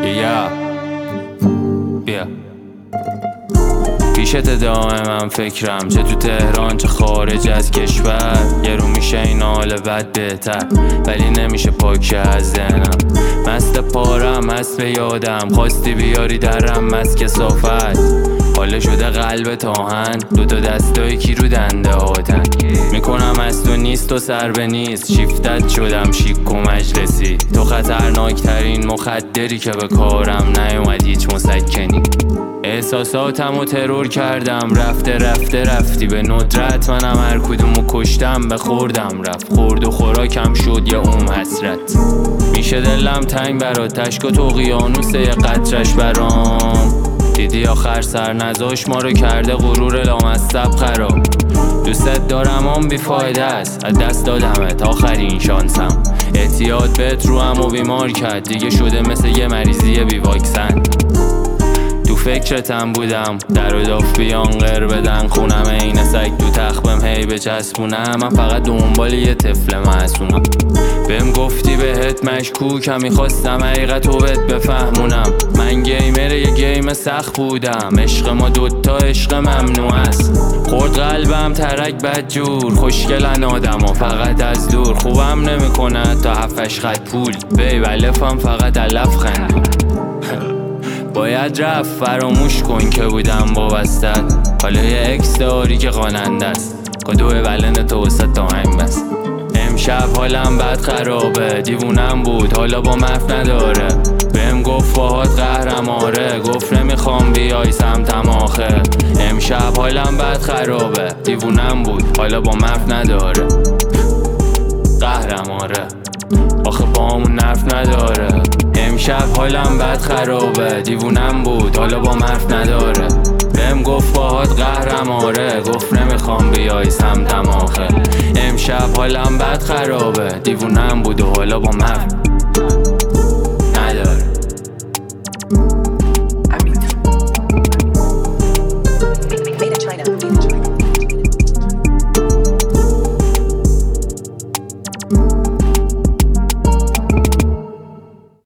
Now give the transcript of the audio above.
یا بیا پیشت دائما فکرم، چه تو تهران چه خارج از کشور. یه رو میشه این حال بد بهتر، ولی نمیشه پاک از ذهنم. مست پارم هست به یادم، خواستی بیاری درم از کثافت. حاله شده قلب تاهن، دوتا دستای کی رو دنده هاتن. میکنم از تو نیست و سر به نیست، شیفتت شدم شیک و مجلسی. تو خطرناک ترین مخدری که به کارم نیومد هیچ مسکنی. احساساتم و ترور کردم، رفتی به ندرت. منم هر کدومو کشتم به خوردم رفت. خورد و خوراکم شد یه حسرت. میشه دلم تنگ برات، تشک و تو اقیانوس یه قطرش برام. دیدی آخر سر نزاش ما رو کرده غرور لامصب خراب. دوست دارم آن بیفایده است، از دست دادمت آخرین شانسم. اعتیاد بهت رو هم و بیمار کرد، دیگه شده مثل یه مریضی بی واکسن. تو فکرتم بودم در و داف بیان غیر بدن خونم. این سگ تو تخبم هی بچسبونم، من فقط دنبال یه طفل معصومم. بهم گفتی بهت مشکوکم، میخواستم حقیقتو بهت بفهمونم. من گیمر یه گیم سخت بودم، عشق ما دوتا عشق ممنوع است. خورد قلبم ترک بدجور، خوشگلن آدم ها فقط از دور. خوبم نمیکنه تا 7-8 خط پول، بیب الفم فقط علف خندون. باید رفت فراموش کن که بودم وابستت. حالا یه اکس داری که خواننده است، کدوه بلن تو وسط آهنگ بست. امشب حالم بد خرابه، دیوونم بود حالا با مرف نداره. بهم گفت باهات قهرم آره، گفت نمیخوام بیای سمتم آخه. امشب حالم بد خرابه، دیوونم بود حالا با مرف نداره. قهرم آره آخه با همون نرف نداره. امشب حالم بد خرابه، دیوونم بود حالا با مرف نداره. بهم گفت باهات قهرم آره، گفت نمیخوام بیای سمتم آخه. امشب حالم بد خرابه، دیوونم بود و حالا با مرف